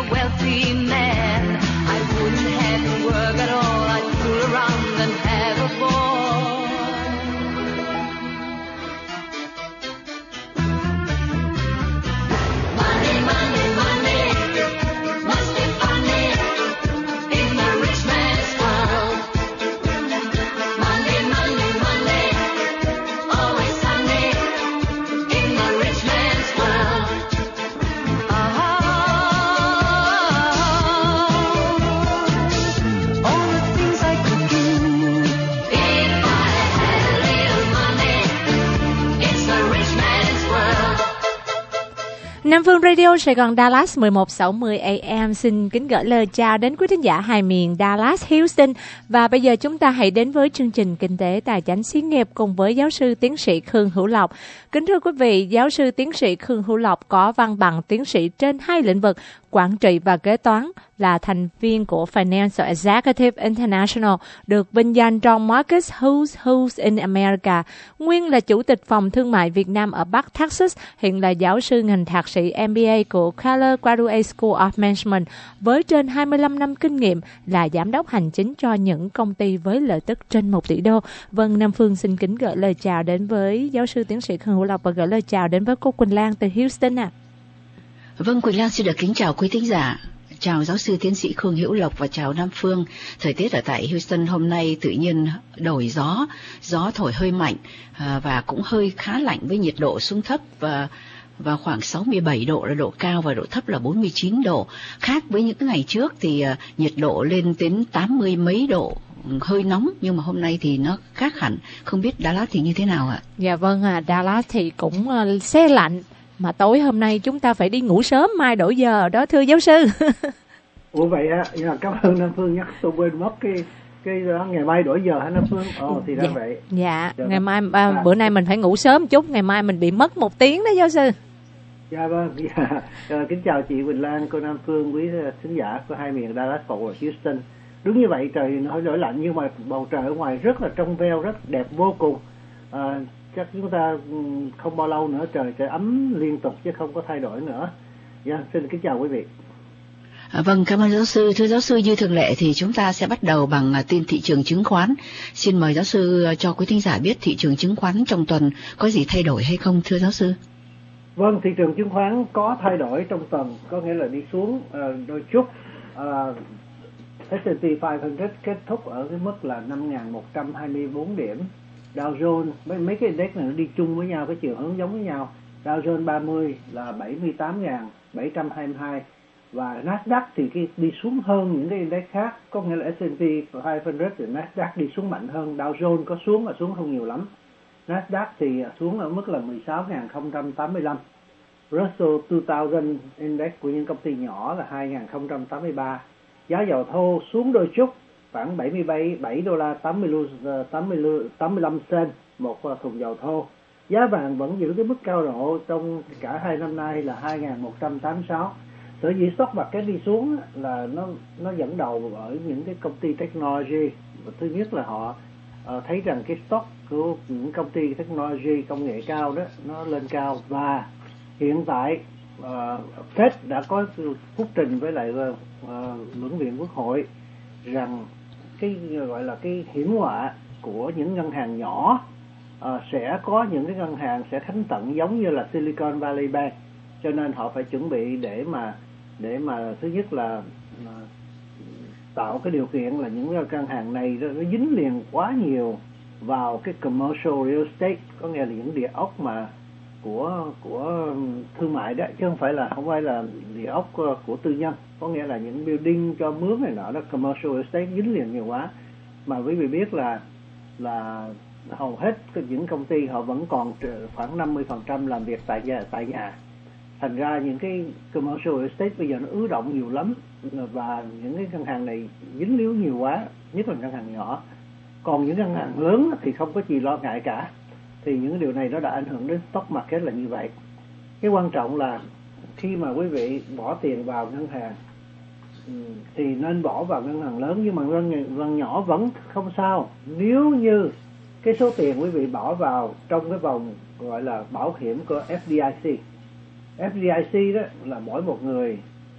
wealthy man. I wouldn't have to work at all. I'd fool around and have a ball. Money, money, money, must be funny in the rich man's world. Money, money, money, always sunny in the rich man's world. All the things I could do if I had a little money. It's the rich man's world. Nam Phương Radio Sài Gòn Dallas 1160 AM xin kính gửi lời chào đến quý thính giả hai miền Dallas, Houston. Và bây giờ chúng ta hãy đến với chương trình Kinh tế Tài chánh xí nghiệp cùng với giáo sư tiến sĩ Khương Hữu Lộc. Kính thưa quý vị, giáo sư tiến sĩ Khương Hữu Lộc có văn bằng tiến sĩ trên hai lĩnh vực quản trị và kế toán, là thành viên của Financial Executive International, được vinh danh trong Marcus Who's in America. Nguyên là chủ tịch phòng thương mại Việt Nam ở Bắc Texas, hiện là giáo sư ngành thạc sĩ MBA của Keller Graduate School of Management với trên 25 năm kinh nghiệm, là giám đốc hành chính cho những công ty với lợi tức trên 1 tỷ đô. Vâng, Nam Phương xin kính gửi lời chào đến với giáo sư tiến sĩ Khương Hữu Lộc và gửi lời chào đến với cô Quỳnh Lan từ Houston ạ. Vâng, Quỳnh Lan xin được kính chào quý thính giả. Chào giáo sư tiến sĩ Khương Hữu Lộc và chào Nam Phương. Thời tiết ở tại Houston hôm nay tự nhiên đổi gió thổi hơi mạnh và cũng hơi khá lạnh với nhiệt độ xuống thấp và khoảng 67 độ là độ cao và độ thấp là 49 độ. Khác với những ngày trước thì nhiệt độ lên đến 80 mấy độ, hơi nóng, nhưng mà hôm nay thì nó khác hẳn. Không biết Dallas thì như thế nào ạ? Dạ vâng, Dallas thì cũng se lạnh. Mà tối hôm nay chúng ta phải đi ngủ sớm, mai đổi giờ đó thưa giáo sư. Ủa vậy á, cảm ơn Nam Phương nhắc, tôi quên mất cái đó, ngày mai đổi giờ hả Nam Phương? Thì ra vậy. Dạ, ngày mai bữa nay mình phải ngủ sớm chút, ngày mai mình bị mất 1 tiếng đó giáo sư. Dạ vâng, kính chào chị Quỳnh Lan, cô Nam Phương, quý khán giả của hai miền Dallas và Houston. Đúng như vậy, trời hơi đổi lạnh nhưng mà bầu trời ở ngoài rất là trong veo, rất đẹp vô cùng. Chắc chúng ta không bao lâu nữa trời sẽ ấm liên tục chứ không có thay đổi nữa. Xin kính chào quý vị. Vâng, cảm ơn giáo sư. Thưa giáo sư, như thường lệ thì chúng ta sẽ bắt đầu bằng tin thị trường chứng khoán. Xin mời giáo sư cho quý thính giả biết thị trường chứng khoán trong tuần có gì thay đổi hay không, thưa giáo sư? Vâng, thị trường chứng khoán có thay đổi trong tuần, có nghĩa là đi xuống đôi chút. S&P 500 kết thúc ở cái mức là 5.124 điểm. Dow Jones, mấy cái index này nó đi chung với nhau, cái chiều hướng giống với nhau. Dow Jones 30 là 78.722 và Nasdaq thì đi xuống hơn những cái index khác, có nghĩa là S&P 500 thì Nasdaq đi xuống mạnh hơn. Dow Jones có xuống mà xuống không nhiều lắm. Nasdaq thì xuống ở mức là 16.085. Russell 2000 index của những công ty nhỏ là 2.083. Giá dầu thô xuống đôi chút, khoảng 77 đô la 85 cent một thùng dầu thô. Giá vàng vẫn giữ cái mức cao độ trong cả hai năm nay là 2.186. Sở dĩ stock market đi xuống là nó dẫn đầu bởi những cái công ty technology. Thứ nhất là họ thấy rằng cái stock của những công ty technology công nghệ cao đó nó lên cao, và hiện tại Fed đã có phúc trình với lại Luận viện Quốc hội rằng cái gọi là cái hiểm họa của những ngân hàng nhỏ sẽ có những cái ngân hàng sẽ khánh tận giống như là Silicon Valley Bank, cho nên họ phải chuẩn bị để mà thứ nhất là tạo cái điều kiện là những ngân hàng này nó dính liền quá nhiều vào cái commercial real estate, có nghĩa là những địa ốc mà của thương mại đó, chứ không phải là địa ốc của tư nhân, có nghĩa là những building cho mướn này nọ đó, commercial real estate dính liền nhiều quá. Mà quý vị biết là hầu hết những công ty họ vẫn còn khoảng 50% làm việc tại nhà. Thành ra những cái commercial real estate bây giờ nó ứ động nhiều lắm, và những cái ngân hàng này dính líu nhiều quá, nhất là ngân hàng nhỏ. Còn những ngân hàng lớn thì không có gì lo ngại cả. Thì những điều này nó đã ảnh hưởng đến stock market là như vậy. Cái quan trọng là khi mà quý vị bỏ tiền vào ngân hàng thì nên bỏ vào ngân hàng lớn, nhưng mà ngân nhỏ vẫn không sao. Nếu như cái số tiền quý vị bỏ vào trong cái vòng gọi là bảo hiểm của FDIC. FDIC đó là mỗi một người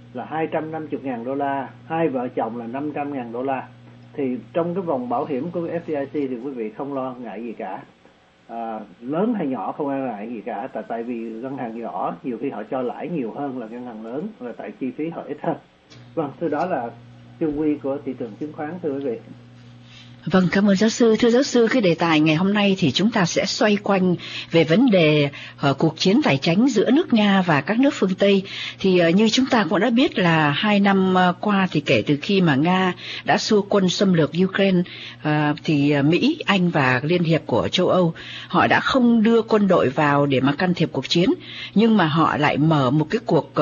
là $250,000, hai vợ chồng là $500,000. Thì trong cái vòng bảo hiểm của FDIC thì quý vị không lo ngại gì cả. Lớn hay nhỏ không lo ngại gì cả, tại vì ngân hàng nhỏ nhiều khi họ cho lãi nhiều hơn là ngân hàng lớn, là tại chi phí họ ít hơn. Vâng, thưa đó là chung quy của thị trường chứng khoán, thưa quý vị. Vâng, cảm ơn giáo sư. Thưa giáo sư, cái đề tài ngày hôm nay thì chúng ta sẽ xoay quanh về vấn đề cuộc chiến tài chánh giữa nước Nga và các nước phương Tây. Thì như chúng ta cũng đã biết là 2 năm qua thì kể từ khi mà Nga đã xua quân xâm lược Ukraine, thì Mỹ, Anh và Liên hiệp của châu Âu họ đã không đưa quân đội vào để mà can thiệp cuộc chiến, nhưng mà họ lại mở một cái cuộc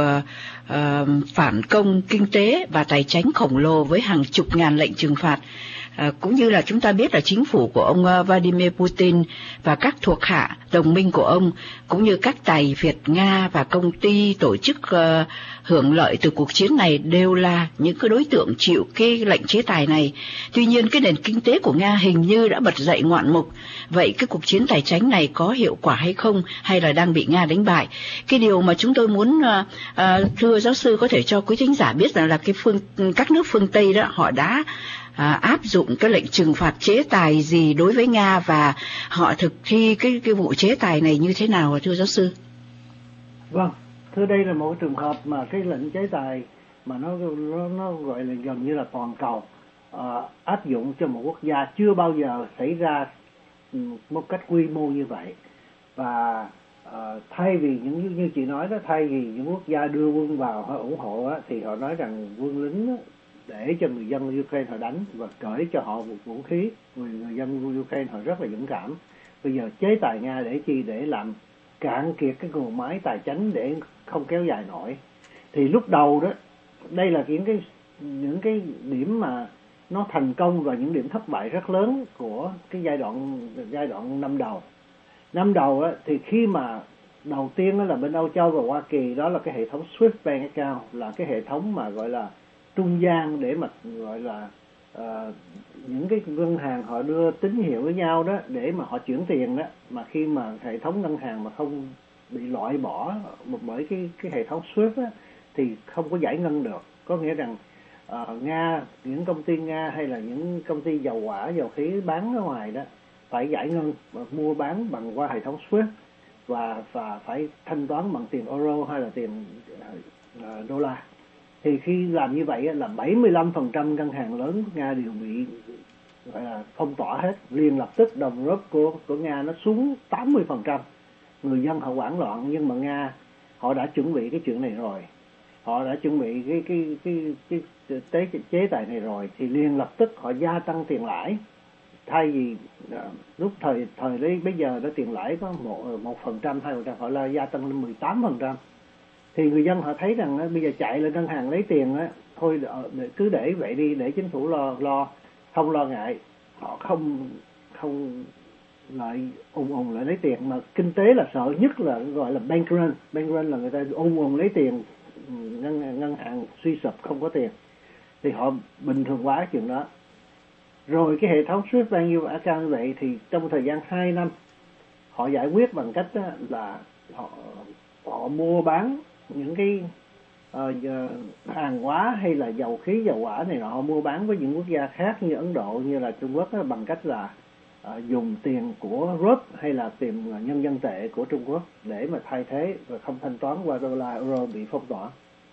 phản công kinh tế và tài chánh khổng lồ với hàng chục ngàn lệnh trừng phạt. Cũng như là chúng ta biết là chính phủ của ông Vladimir Putin và các thuộc hạ đồng minh của ông, cũng như các tài Việt Nga và công ty tổ chức hưởng lợi từ cuộc chiến này đều là những cái đối tượng chịu cái lệnh chế tài này. Tuy nhiên cái nền kinh tế của Nga hình như đã bật dậy ngoạn mục. Vậy cái cuộc chiến tài chánh này có hiệu quả hay không, hay là đang bị Nga đánh bại? Cái điều mà chúng tôi muốn thưa giáo sư có thể cho quý thính giả biết là các nước phương Tây đó họ đã áp dụng cái lệnh trừng phạt chế tài gì đối với Nga, và họ thực thi cái vụ chế tài này như thế nào, thưa giáo sư? Vâng, thưa, đây là một trường hợp mà cái lệnh chế tài mà nó gọi là gần như là toàn cầu áp dụng cho một quốc gia, chưa bao giờ xảy ra một cách quy mô như vậy. Và thay vì như chị nói đó, thay vì những quốc gia đưa quân vào họ ủng hộ á, thì họ nói rằng quân lính á, để cho người dân Ukraine họ đánh và cởi cho họ một vũ khí. Người dân Ukraine họ rất là dũng cảm. Bây giờ chế tài Nga để chi? Để làm cạn kiệt cái nguồn máy tài chánh để không kéo dài nổi. Thì lúc đầu đó, đây là những cái điểm mà nó thành công và những điểm thất bại rất lớn của cái giai đoạn năm đầu. Năm đầu á, thì khi mà đầu tiên đó là bên Âu Châu và Hoa Kỳ, đó là cái hệ thống Swift Bank Account, là cái hệ thống mà gọi là trung gian để mà gọi là những cái ngân hàng họ đưa tín hiệu với nhau đó để mà họ chuyển tiền đó, mà khi mà hệ thống ngân hàng mà không bị loại bỏ bởi cái hệ thống Swift á, thì không có giải ngân được. Có nghĩa rằng Nga, những công ty Nga hay là những công ty dầu hỏa, dầu khí bán ở ngoài đó phải giải ngân và mua bán bằng qua hệ thống Swift và phải thanh toán bằng tiền euro hay là tiền đô la. Thì khi làm như vậy là 75% ngân hàng lớn của Nga đều bị gọi là phong tỏa hết. Liền lập tức đồng rút của Nga nó xuống 80%. Người dân họ hoảng loạn, nhưng mà Nga họ đã chuẩn bị cái chuyện này rồi. Họ đã chuẩn bị cái chế tài này rồi, thì liền lập tức họ gia tăng tiền lãi. Thay vì lúc thời đấy bây giờ đó tiền lãi có 1%, 2%, họ là gia tăng lên 18%. Thì người dân họ thấy rằng bây giờ chạy lên ngân hàng lấy tiền á, thôi cứ để vậy đi, để chính phủ lo không lo ngại. Họ không lại ùn lại lấy tiền, mà kinh tế là sợ nhất là gọi là bank run. Bank run là người ta ùn lấy tiền, ngân hàng suy sụp không có tiền, thì họ bình thường hóa chuyện đó. Rồi cái hệ thống Swift Bank account như vậy thì trong thời gian 2 năm họ giải quyết bằng cách là họ mua bán những cái hàng hóa hay là dầu khí, dầu hỏa này họ mua bán với những quốc gia khác như Ấn Độ, như là Trung Quốc bằng cách là dùng tiền của rúp hay là tiền nhân dân tệ của Trung Quốc để mà thay thế và không thanh toán qua đô la, euro bị phong tỏa.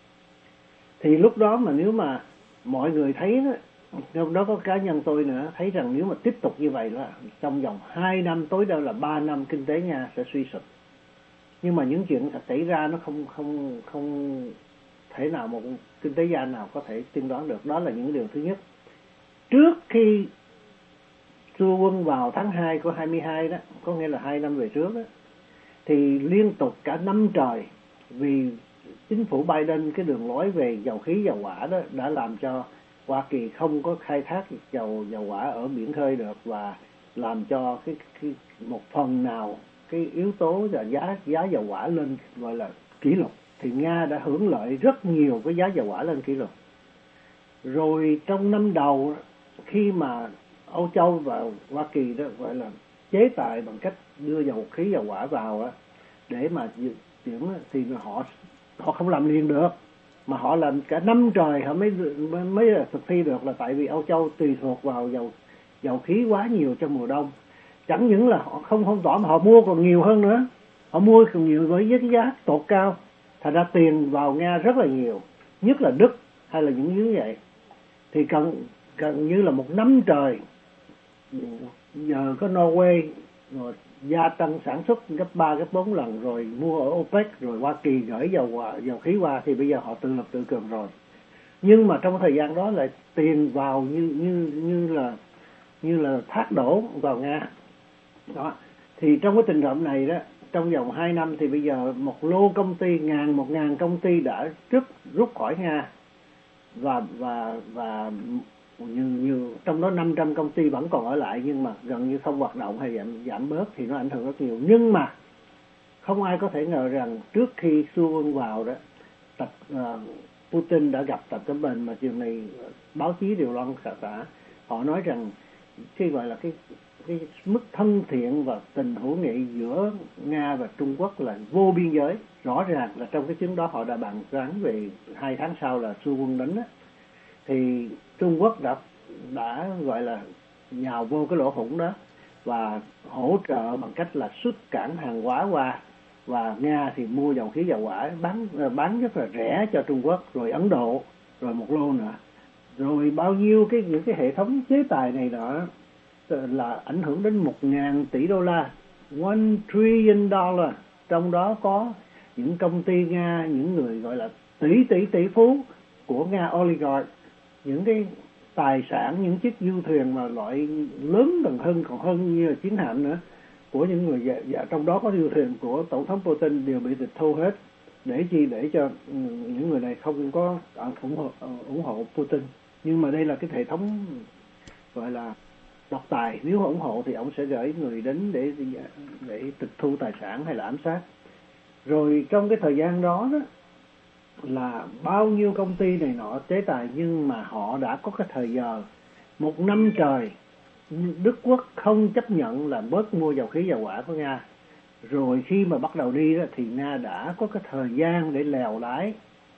Thì lúc đó mà nếu mà mọi người thấy đó, trong đó có cá nhân tôi nữa, thấy rằng nếu mà tiếp tục như vậy là trong vòng 2 năm, tối đa là 3 năm, kinh tế Nga sẽ suy sụp. Nhưng mà những chuyện xảy ra nó không thể nào một kinh tế gia nào có thể tiên đoán được. Đó là những điều thứ nhất. Trước khi xua quân vào tháng 2 của 22 đó, có nghĩa là 2 năm về trước đó, thì liên tục cả năm trời, vì chính phủ Biden cái đường lối về dầu khí, dầu hỏa đó đã làm cho Hoa Kỳ không có khai thác dầu hỏa ở biển khơi được, và làm cho cái một phần nào cái yếu tố là giá dầu hỏa lên gọi là kỷ lục. Thì Nga đã hưởng lợi rất nhiều cái giá dầu hỏa lên kỷ lục. Rồi trong năm đầu khi mà Âu Châu và Hoa Kỳ đó gọi là chế tài bằng cách đưa dầu khí, dầu hỏa vào để mà chuyển, thì họ không làm liền được. mà họ làm cả năm trời họ mới thực thi được, là tại vì Âu Châu tùy thuộc vào dầu khí quá nhiều trong mùa đông. Chẳng những là họ không phong tỏa mà họ mua còn nhiều hơn nữa, họ mua còn nhiều với cái giá tột cao, thành ra tiền vào Nga rất là nhiều, nhất là Đức hay là những như vậy. Thì gần như là một năm trời nhờ có Norway rồi gia tăng sản xuất gấp 3 gấp 4 lần, rồi mua ở OPEC, rồi Hoa Kỳ gửi dầu khí qua, thì bây giờ họ tự lập tự cường rồi. Nhưng mà trong thời gian đó lại tiền vào như là thác đổ vào Nga đó. Thì trong cái tình trạng này đó, trong vòng 2 năm thì bây giờ một lô công ty, một ngàn công ty đã rút khỏi Nga, và như trong đó 500 công ty vẫn còn ở lại, nhưng mà gần như không hoạt động hay giảm bớt, thì nó ảnh hưởng rất nhiều. Nhưng mà không ai có thể ngờ rằng trước khi Xu Quân vào đó, Putin đã gặp Tập Cận Bình, mà chiều này báo chí đều loan xả. Họ nói rằng cái gọi là cái mức thân thiện và tình hữu nghị giữa Nga và Trung Quốc là vô biên giới. Rõ ràng là trong cái chuyến đó họ đã bàn tán về 2 tháng sau là Xu Quân đến đó, thì Trung Quốc đã gọi là nhào vô cái lỗ hổng đó và hỗ trợ bằng cách là xuất cảng hàng hóa qua, và Nga thì mua dầu khí dầu hỏa bán rất là rẻ cho Trung Quốc, rồi Ấn Độ, rồi một lô nữa, rồi bao nhiêu những cái hệ thống chế tài này đó là ảnh hưởng đến 1.000 tỷ đô la, $1 trillion. Trong đó có những công ty Nga, những người gọi là tỷ phú của Nga oligarch, những cái tài sản, những chiếc du thuyền mà loại lớn còn hơn như là chiến hạm nữa của những người, và trong đó có du thuyền của Tổng thống Putin đều bị tịch thu hết. Để chi? Để cho những người này không có ủng hộ Putin. Nhưng mà đây là cái hệ thống gọi là độc tài, nếu ủng hộ thì ông sẽ gửi người đến để tịch thu tài sản hay là ám sát. Rồi trong cái thời gian đó là bao nhiêu công ty này nọ chế tài, nhưng mà họ đã có cái thời giờ 1 năm trời Đức Quốc không chấp nhận là bớt mua dầu khí dầu hỏa của Nga. Rồi khi mà bắt đầu đi đó, thì Nga đã có cái thời gian để lèo lái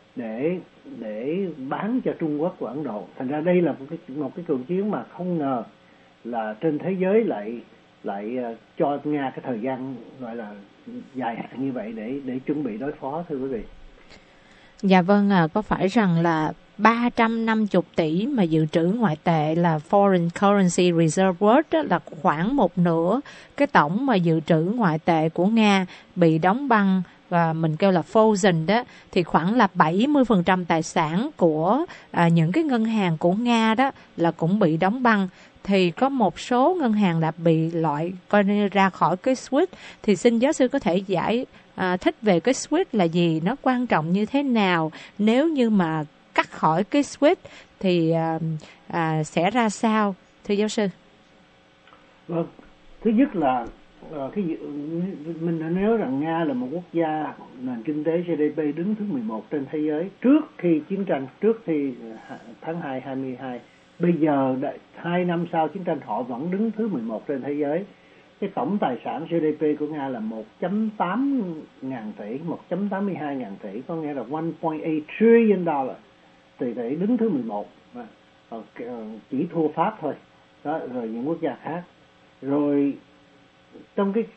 để bán cho Trung Quốc và Ấn Độ. Thành ra đây là một cái cuộc chiến mà không ngờ là trên thế giới lại cho Nga cái thời gian gọi là dài hạn như vậy để chuẩn bị đối phó, thưa quý vị. Dạ vâng, có phải rằng là 350 tỷ mà dự trữ ngoại tệ là Foreign Currency Reserve World đó, là khoảng một nửa cái tổng mà dự trữ ngoại tệ của Nga bị đóng băng, và mình kêu là frozen đó, thì khoảng là 70% tài sản của những cái ngân hàng của Nga đó là cũng bị đóng băng. Thì có một số ngân hàng đã bị loại coi như ra khỏi cái SWIFT. Thì xin giáo sư có thể giải thích về cái SWIFT là gì, nó quan trọng như thế nào, nếu như mà cắt khỏi cái SWIFT thì sẽ ra sao, thưa giáo sư? Vâng, thứ nhất là mình đã nhớ rằng Nga là một quốc gia nền kinh tế GDP đứng thứ 11 trên thế giới trước khi chiến tranh, trước khi tháng 2 22. Bây giờ 2 năm sau chiến tranh họ vẫn đứng thứ 11 trên thế giới. Cái tổng tài sản GDP của Nga là 1.8 ngàn tỷ, 1.82 ngàn tỷ, có nghĩa là 1.8 trillion dollar, tỷ đứng thứ 11, chỉ thua Pháp thôi. Đó, rồi những quốc gia khác. Rồi trong cái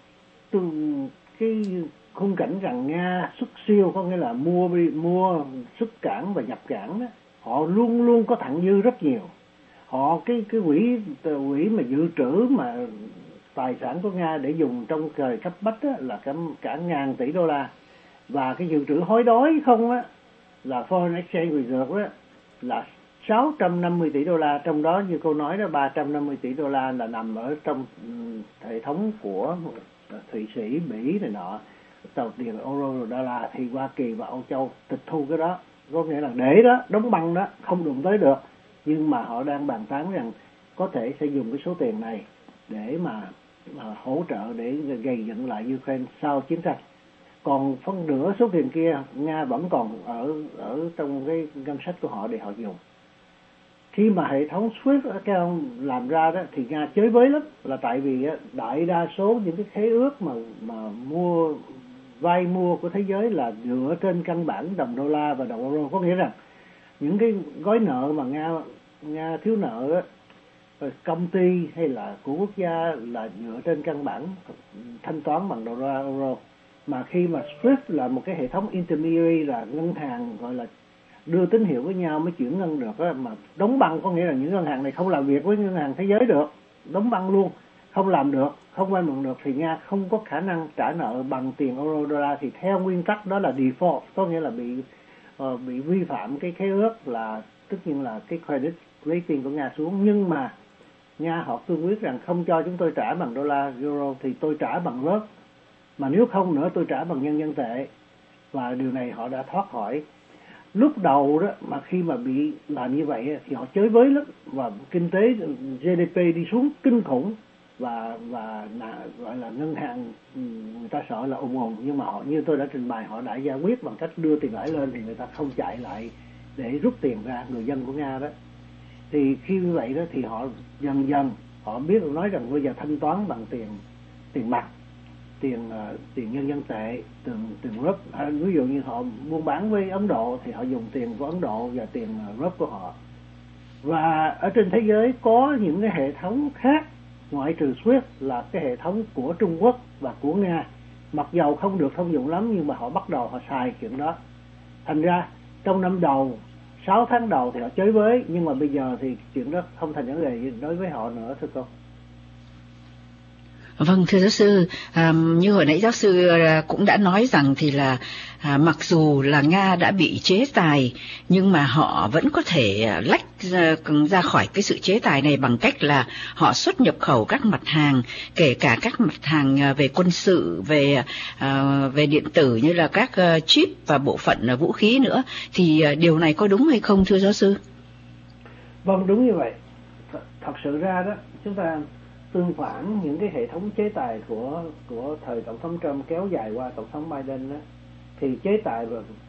khung cảnh rằng Nga xuất siêu, có nghĩa là mua xuất cảng và nhập cảng đó, họ luôn luôn có thặng dư rất nhiều. Họ cái quỹ mà dự trữ mà tài sản của Nga để dùng trong thời cấp bách á, là cả 1.000 tỷ đô la, và cái dự trữ hối đoái không á là foreign exchange reserve á là 650 tỷ đô la, trong đó như cô nói đó 350 tỷ đô la là nằm ở trong hệ thống của Thụy Sĩ, Mỹ này nọ, tàu tiền euro đô la, thì Hoa Kỳ và Âu Châu tịch thu cái đó, có nghĩa là để đó đóng băng đó không đụng tới được. Nhưng mà họ đang bàn tán rằng có thể sẽ dùng cái số tiền này để mà hỗ trợ để gây dựng lại Ukraine sau chiến tranh. Còn phân nửa số tiền kia Nga vẫn còn ở trong cái ngân sách của họ để họ dùng. Khi mà hệ thống SWIFT các ông làm ra đó thì Nga chới với lắm, là tại vì đại đa số những cái khế ước mà vay mua của thế giới là dựa trên căn bản đồng đô la và đồng euro, có nghĩa rằng những cái gói nợ mà Nga thiếu nợ đó, công ty hay là của quốc gia là dựa trên căn bản thanh toán bằng đô la euro. Mà khi mà SWIFT là một cái hệ thống intermediary, là ngân hàng gọi là đưa tín hiệu với nhau mới chuyển ngân được đó, mà đóng băng có nghĩa là những ngân hàng này không làm việc với ngân hàng thế giới được, đóng băng luôn, không làm được, không vay mượn được, thì Nga không có khả năng trả nợ bằng tiền euro đô la. Thì theo nguyên tắc đó là default, có nghĩa là bị vi phạm cái khế ước, là tất nhiên là cái credit rating của Nga xuống. Nhưng mà Nga họ cương quyết rằng không cho chúng tôi trả bằng đô la euro thì tôi trả bằng rớt, mà nếu không nữa tôi trả bằng nhân dân tệ. Và điều này họ đã thoát khỏi. Lúc đầu đó mà khi mà bị làm như vậy thì họ chới với lắm, và kinh tế GDP đi xuống kinh khủng, và gọi là ngân hàng người ta sợ là ùn. Nhưng mà họ, như tôi đã trình bày, họ đã giải quyết bằng cách đưa tiền lãi lên, thì người ta không chạy lại để rút tiền ra, người dân của Nga đó. Thì khi như vậy đó thì họ dần dần họ biết nói rằng bây giờ thanh toán bằng tiền mặt, tiền nhân dân tệ, tiền rúp. Ví dụ như họ buôn bán với Ấn Độ thì họ dùng tiền của Ấn Độ và tiền rúp của họ. Và ở trên thế giới có những cái hệ thống khác ngoại trừ SWIFT là cái hệ thống của Trung Quốc và của Nga, mặc dầu không được thông dụng lắm nhưng mà họ bắt đầu họ xài chuyện đó. Thành ra trong năm đầu, 6 tháng đầu thì họ chới với, nhưng mà bây giờ thì chuyện đó không thành vấn đề đối với họ nữa, thưa cô. Vâng, thưa giáo sư, như hồi nãy giáo sư cũng đã nói rằng thì là mặc dù là Nga đã bị chế tài, nhưng mà họ vẫn có thể lách ra khỏi cái sự chế tài này bằng cách là họ xuất nhập khẩu các mặt hàng, kể cả các mặt hàng về quân sự, về điện tử như là các chip và bộ phận vũ khí nữa. Thì điều này có đúng hay không, thưa giáo sư? Vâng, đúng như vậy. Thật sự ra đó, chúng ta tương phản những cái hệ thống chế tài của thời tổng thống Trump kéo dài qua tổng thống Biden đó, thì chế tài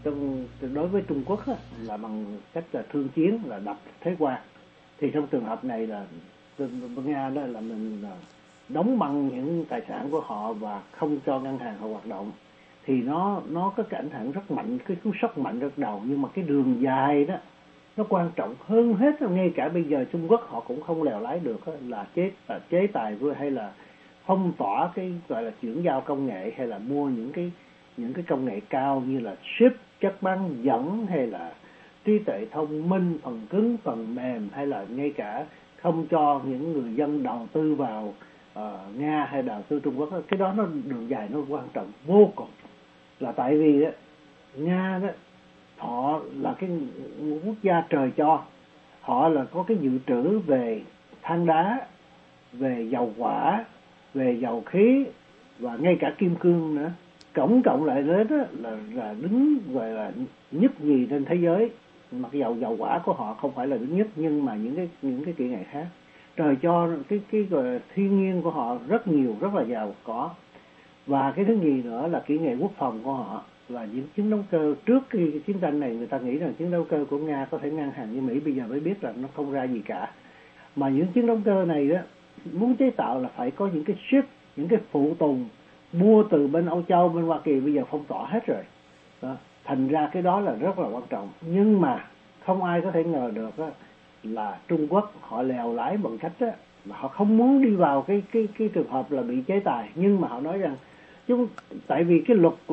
đối với Trung Quốc đó, là bằng cách là thương chiến, là đập thuế quan. Thì trong trường hợp này là Nga đó là mình đóng băng những tài sản của họ và không cho ngân hàng họ hoạt động, thì nó có cái ảnh hưởng rất mạnh, cái cú sốc mạnh rất đầu. Nhưng mà cái đường dài đó nó quan trọng hơn hết. Ngay cả bây giờ Trung Quốc họ cũng không lèo lái được là chế tài hay là phong tỏa cái gọi là chuyển giao công nghệ, hay là mua những cái công nghệ cao như là chip, chất bán dẫn, hay là trí tuệ thông minh, phần cứng, phần mềm, hay là ngay cả không cho những người dân đầu tư vào Nga hay đầu tư Trung Quốc. Cái đó nó đường dài nó quan trọng vô cùng, là tại vì đó, Nga đó họ là cái quốc gia trời cho, họ là có cái dự trữ về than đá, về dầu hỏa, về dầu khí và ngay cả kim cương nữa. Cộng lại đến đó là đứng gọi là nhất nhì trên thế giới. Mặc dầu dầu hỏa của họ không phải là đứng nhất, nhưng mà những cái kỹ nghệ khác trời cho, cái gọi là thiên nhiên của họ rất nhiều, rất là giàu có. Và cái thứ nhì nữa là kỹ nghệ quốc phòng của họ, và những chiến đấu cơ. Trước khi chiến tranh này người ta nghĩ rằng chiến đấu cơ của Nga có thể ngang hàng với Mỹ, bây giờ mới biết là nó không ra gì cả. Mà những chiến đấu cơ này đó muốn chế tạo là phải có những cái ship, những cái phụ tùng mua từ bên Âu Châu, bên Hoa Kỳ bây giờ phong tỏa hết rồi đó. Thành ra cái đó là rất là quan trọng. Nhưng mà không ai có thể ngờ được đó, là Trung Quốc họ lèo lái bằng cách đó, mà họ không muốn đi vào cái trường hợp là bị chế tài. Nhưng mà họ nói rằng tại vì cái luật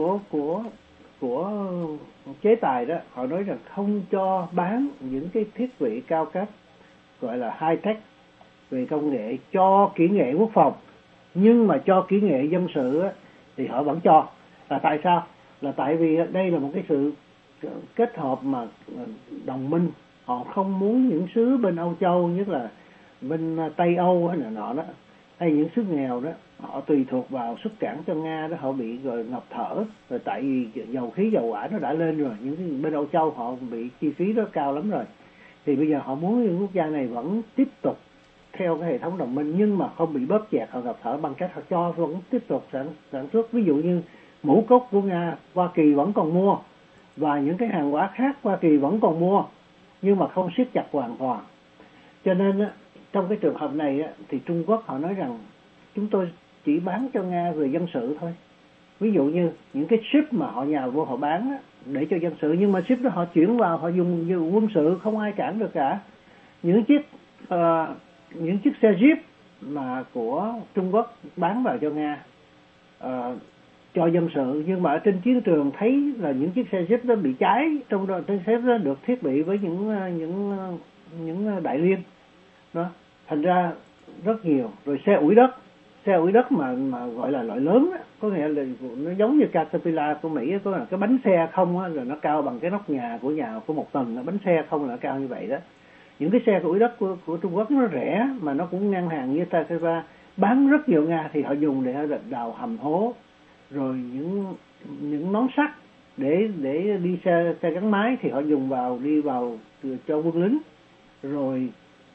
của chế tài đó, họ nói rằng không cho bán những cái thiết bị cao cấp gọi là high tech về công nghệ cho kỹ nghệ quốc phòng, nhưng mà cho kỹ nghệ dân sự á, thì họ vẫn cho. Là tại sao? Là tại vì đây là một cái sự kết hợp mà đồng minh. Họ không muốn những xứ bên Âu Châu, nhất là bên Tây Âu hay là nọ đó, hay những xứ nghèo đó, họ tùy thuộc vào xuất cảng cho Nga đó, họ bị rồi ngập thở. Rồi tại vì dầu khí dầu hỏa nó đã lên rồi, những bên Âu Châu họ bị chi phí đó cao lắm rồi. Thì bây giờ họ muốn những quốc gia này vẫn tiếp tục theo cái hệ thống đồng minh, nhưng mà không bị bóp chẹt họ ngập thở bằng cách họ cho vẫn tiếp tục sản xuất. Ví dụ như ngũ cốc của Nga, Hoa Kỳ vẫn còn mua, và những cái hàng hóa khác Hoa Kỳ vẫn còn mua, nhưng mà không siết chặt hoàn toàn. Cho nên trong cái trường hợp này thì Trung Quốc họ nói rằng chúng tôi chỉ bán cho Nga về dân sự thôi, Ví dụ như những cái ship mà họ nhào vô họ bán á, để cho dân sự, nhưng mà ship đó họ chuyển vào họ dùng quân sự, không ai cản được cả. Những chiếc xe Jeep mà của Trung Quốc bán vào cho Nga cho dân sự, nhưng mà ở trên chiến trường thấy là những chiếc xe Jeep đó bị cháy, trong đó trên xe đó được thiết bị với những đại liên đó, thành ra rất nhiều. Rồi xe ủi đất mà gọi là loại lớn đó, có nghĩa là nó giống như Caterpillar của Mỹ, có là cái bánh xe không á, là nó cao bằng cái nóc nhà của một tầng, bánh xe không là cao như vậy đó. Những cái xe ủi đất của Trung Quốc nó rẻ mà nó cũng ngang hàng như Tesla, bán rất nhiều Nga, thì họ dùng để đào hầm hố, rồi những nón sắt để đi xe gắn máy thì họ dùng đi vào cho quân lính, rồi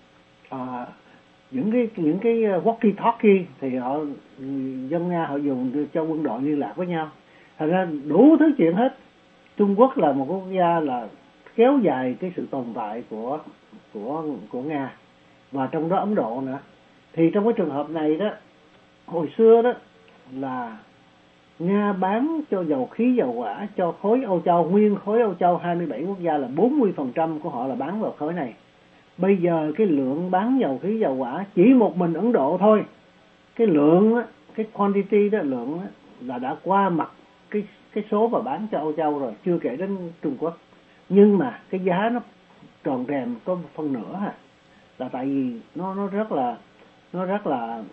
những cái walkie talkie thì dân Nga họ dùng cho quân đội liên lạc với nhau. Thành ra đủ thứ chuyện hết. Trung Quốc là một quốc gia là kéo dài cái sự tồn tại của Nga, và trong đó Ấn Độ nữa. Thì trong cái trường hợp này đó, hồi xưa đó là Nga bán cho dầu khí dầu hỏa cho khối Âu Châu, nguyên khối Âu Châu 27 quốc gia là 40% của họ là bán vào khối này. Bây giờ cái lượng bán dầu khí dầu hỏa chỉ một mình Ấn Độ thôi, cái lượng á, cái quantity đó, lượng á, là đã qua mặt cái số mà bán cho Âu Châu rồi, chưa kể đến Trung Quốc. Nhưng mà cái giá nó tròn trèm có phân nửa là tại vì nó rất là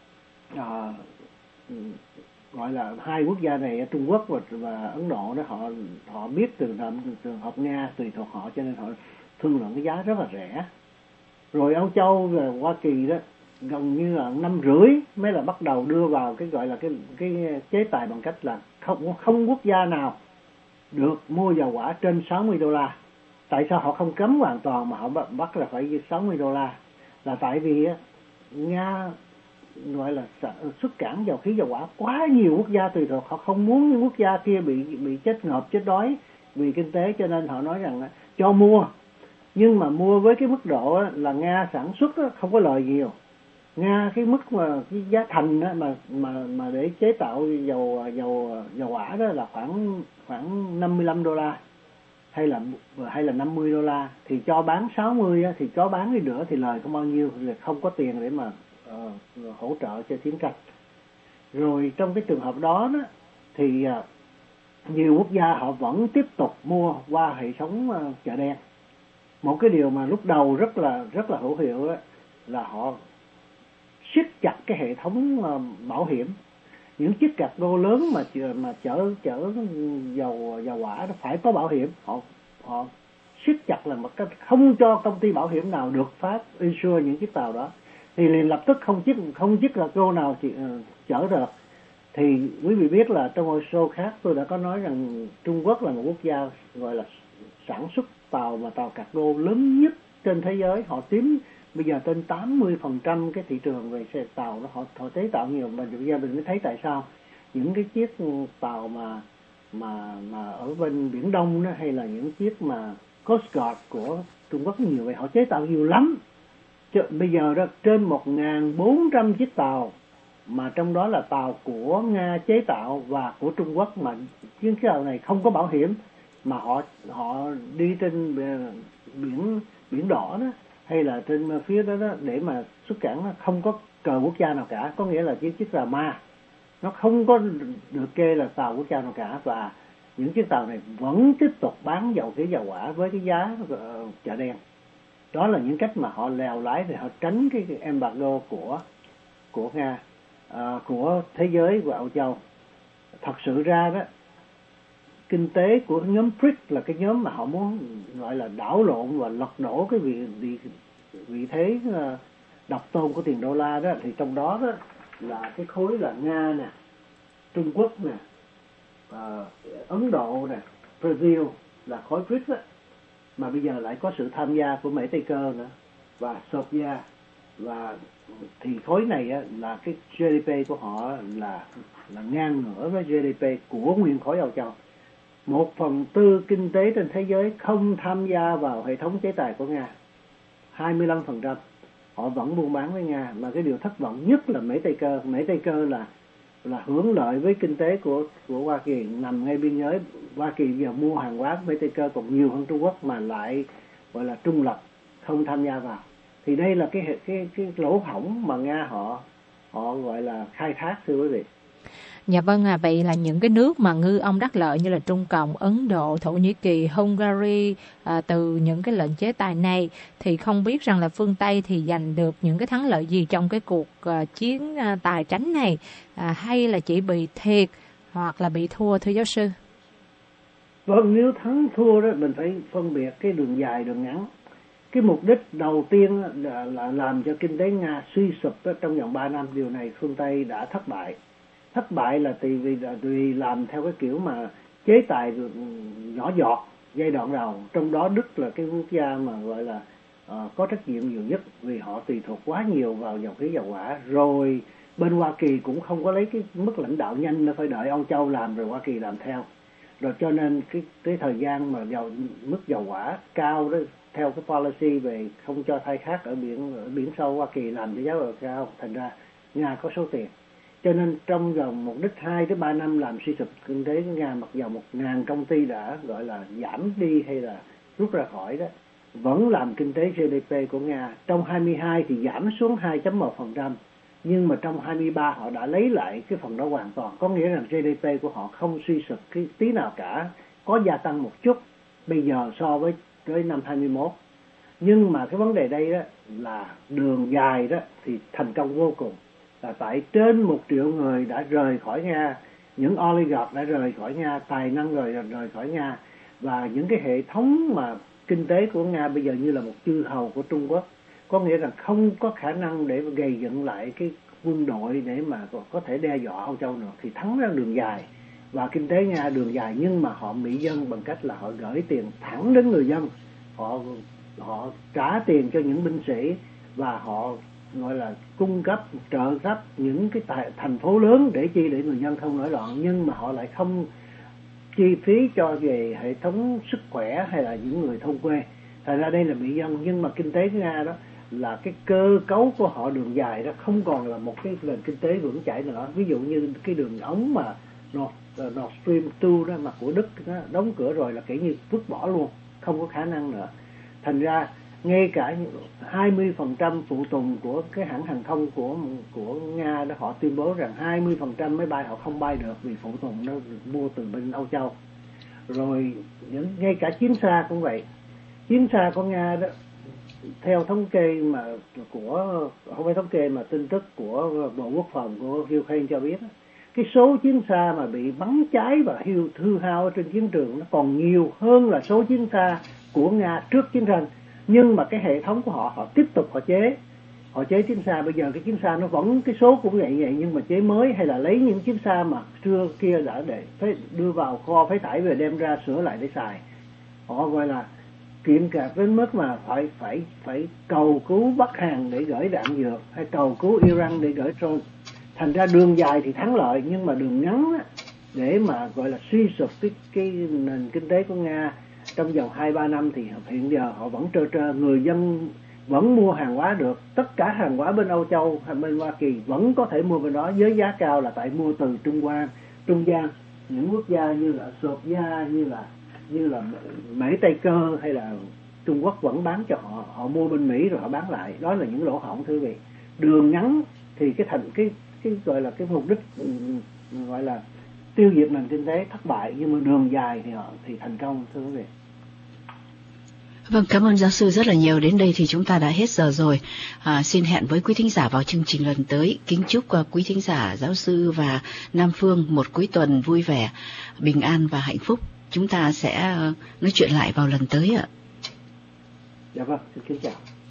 gọi là hai quốc gia này, Trung Quốc và Ấn Độ đó, họ biết trường hợp Nga tùy thuộc họ, cho nên họ thương lượng cái giá rất là rẻ. Rồi Âu Châu và Hoa Kỳ đó gần như là 5 rưỡi mới là bắt đầu đưa vào cái gọi là cái chế tài bằng cách là không quốc gia nào được mua dầu hỏa trên $60. Tại sao họ không cấm hoàn toàn mà họ bắt là phải $60? Là tại vì Nga gọi là xuất cảng dầu khí dầu hỏa quá nhiều quốc gia tùy thuộc, họ không muốn những quốc gia kia bị chết ngợp chết đói vì kinh tế, cho nên họ nói rằng cho mua, nhưng mà mua với cái mức độ là Nga sản xuất không có lời nhiều. Nga cái mức mà cái giá thành mà để chế tạo dầu hỏa đó là khoảng $55 hay là $50, thì cho bán 60 thì cho bán đi nữa thì lời có bao nhiêu, thì không có tiền để mà hỗ trợ cho chiến tranh. Rồi trong cái trường hợp đó thì nhiều quốc gia họ vẫn tiếp tục mua qua hệ thống chợ đen. Một cái điều mà lúc đầu rất là hữu hiệu là họ siết chặt cái hệ thống bảo hiểm. Những chiếc cạc đô lớn mà chở dầu hỏa nó phải có bảo hiểm, họ siết chặt là một cái không cho công ty bảo hiểm nào được phát insure những chiếc tàu đó, thì liền lập tức không chiếc cạc đô nào chở được. Thì quý vị biết là trong một show khác tôi đã có nói rằng Trung Quốc là một quốc gia gọi là sản xuất tàu cạc đô lớn nhất trên thế giới. Họ chiếm bây giờ trên 80% cái thị trường về xe tàu đó, họ chế tạo nhiều. Mà bây giờ mình mới thấy tại sao những cái chiếc tàu mà ở bên Biển Đông đó, hay là những chiếc mà Coast Guard của Trung Quốc nhiều vậy, họ chế tạo nhiều lắm. Bây giờ đó trên 1.400 chiếc tàu, mà trong đó là tàu của Nga chế tạo và của Trung Quốc, mà chiếc tàu này không có bảo hiểm, mà họ đi trên biển đỏ đó, hay là trên phía đó, để mà xuất cảng, nó không có cờ quốc gia nào cả, có nghĩa là chiếc tàu ma, nó không có được kê là tàu quốc gia nào cả. Và những chiếc tàu này vẫn tiếp tục bán dầu khí dầu hỏa với cái giá chợ đen. Đó là những cách mà họ lèo lái để họ tránh cái embargo của Nga, của thế giới và Âu Châu. Thật sự ra đó, kinh tế của nhóm BRICS là cái nhóm mà họ muốn gọi là đảo lộn và lật đổ cái vị thế độc tôn của tiền đô la đó. Thì trong đó là cái khối là Nga nè, Trung Quốc nè, Ấn Độ nè, Brazil là khối BRICS đó. Mà bây giờ lại có sự tham gia của Mỹ Tây Cơ nữa và Serbia, và thì khối này là cái GDP của họ là ngang ngửa với GDP của nguyên khối Âu Châu. 1/4 kinh tế trên thế giới không tham gia vào hệ thống chế tài của Nga, 25% họ vẫn buôn bán với Nga. Mà cái điều thất vọng nhất là Mỹ Tây Cơ. Mỹ Tây Cơ là là hưởng lợi với kinh tế của Hoa Kỳ, nằm ngay biên giới. Hoa Kỳ giờ mua hàng hóa của Mexico còn nhiều hơn Trung Quốc mà lại gọi là trung lập, không tham gia vào. Thì đây là cái lỗ hổng mà Nga họ gọi là khai thác, thưa quý vị. Dạ vâng, vậy là những cái nước mà ngư ông đắc lợi như là Trung Cộng, Ấn Độ, Thổ Nhĩ Kỳ, Hungary từ những cái lệnh chế tài này, thì không biết rằng là phương Tây thì giành được những cái thắng lợi gì trong cái cuộc chiến tài chánh này, hay là chỉ bị thiệt hoặc là bị thua, thưa giáo sư? Vâng, nếu thắng thua đó mình phải phân biệt cái đường dài đường ngắn. Cái mục đích đầu tiên là làm cho kinh tế Nga suy sụp trong vòng 3 năm, điều này phương Tây đã thất bại. Thất bại là vì làm theo cái kiểu mà chế tài nhỏ giọt giai đoạn đầu, trong đó Đức là cái quốc gia mà gọi là có trách nhiệm nhiều nhất vì họ tùy thuộc quá nhiều vào dầu khí dầu hỏa. Rồi bên Hoa Kỳ cũng không có lấy cái mức lãnh đạo nhanh, nó phải đợi Âu Châu làm rồi Hoa Kỳ làm theo. Rồi cho nên cái thời gian mà mức dầu hỏa cao đó, theo cái policy về không cho khai thác ở biển sâu Hoa Kỳ làm cho giá dầu cao, thành ra Nga có số tiền. Cho nên trong vòng mục đích 2 tới 3 năm làm suy sụp kinh tế của Nga, mặc dầu 1.000 công ty đã gọi là giảm đi hay là rút ra khỏi đó, vẫn làm kinh tế GDP của Nga trong 22 thì giảm xuống 2.1%, nhưng mà trong 23 họ đã lấy lại cái phần đó hoàn toàn, có nghĩa là GDP của họ không suy sụp cái tí nào cả, có gia tăng một chút bây giờ so với năm 21. Nhưng mà cái vấn đề đây đó là đường dài đó thì thành công vô cùng, là tại trên 1 triệu người đã rời khỏi Nga, những oligarch đã rời khỏi Nga, tài năng rời khỏi Nga, và những cái hệ thống mà kinh tế của Nga bây giờ như là một chư hầu của Trung Quốc, có nghĩa là không có khả năng để gây dựng lại cái quân đội để mà có thể đe dọa Âu Châu nữa, thì thắng ra đường dài. Và kinh tế Nga đường dài, nhưng mà họ mỹ dân bằng cách là họ gửi tiền thẳng đến người dân, họ trả tiền cho những binh sĩ, và họ gọi là cung cấp trợ cấp những cái thành phố lớn để người dân không nổi loạn, nhưng mà họ lại không chi phí cho về hệ thống sức khỏe hay là những người thôn quê. Thành ra đây là mỹ dân, nhưng mà kinh tế Nga đó là cái cơ cấu của họ đường dài đó không còn là một cái nền kinh tế vững chãi nữa. Ví dụ như cái đường ống mà Nord Stream 2 đó mà của Đức nó đóng cửa rồi là kể như vứt bỏ luôn, không có khả năng nữa. Thành ra ngay cả 20% phụ tùng của cái hãng hàng không của Nga đó, họ tuyên bố rằng 20% máy bay họ không bay được vì phụ tùng nó mua từ bên Âu Châu. Rồi ngay cả chiến xa cũng vậy. Chiến xa của Nga đó, theo thống kê mà không phải thống kê mà tin tức của Bộ Quốc phòng của Ukraine cho biết đó, cái số chiến xa mà bị bắn cháy và hư hao trên chiến trường nó còn nhiều hơn là số chiến xa của Nga trước chiến tranh. Nhưng mà cái hệ thống của họ tiếp tục họ chế chiến xa. Bây giờ cái chiến xa nó vẫn cái số cũng vậy, nhưng mà chế mới, hay là lấy những chiến xa mà xưa kia đã để phải đưa vào kho phế thải về đem ra sửa lại để xài. Họ gọi là kiện cạp đến mức mà phải cầu cứu Bắc Hàn để gửi đạn dược, hay cầu cứu Iran để gửi drone. Thành ra đường dài thì thắng lợi, nhưng mà đường ngắn á, để mà gọi là suy sụp cái nền kinh tế của Nga trong vòng 2-3 năm thì hiện giờ họ vẫn trơ, người dân vẫn mua hàng hóa được. Tất cả hàng hóa bên Âu Châu hay bên Hoa Kỳ vẫn có thể mua bên đó với giá cao, là tại mua từ Trung Gian, những quốc gia như là Sộp Gia, như là Mễ Tây Cơ hay là Trung Quốc vẫn bán cho họ mua bên Mỹ rồi họ bán lại. Đó là những lỗ hổng, thưa quý vị. Đường ngắn thì cái gọi là cái mục đích gọi là tiêu diệt nền kinh tế thất bại, nhưng mà đường dài thì thành công, thưa quý vị. Vâng, cảm ơn giáo sư rất là nhiều. Đến đây thì chúng ta đã hết giờ rồi. Xin hẹn với quý thính giả vào chương trình lần tới. Kính chúc quý thính giả, giáo sư và Nam Phương một cuối tuần vui vẻ, bình an và hạnh phúc. Chúng ta sẽ nói chuyện lại vào lần tới ạ. Dạ vâng, xin kính chào.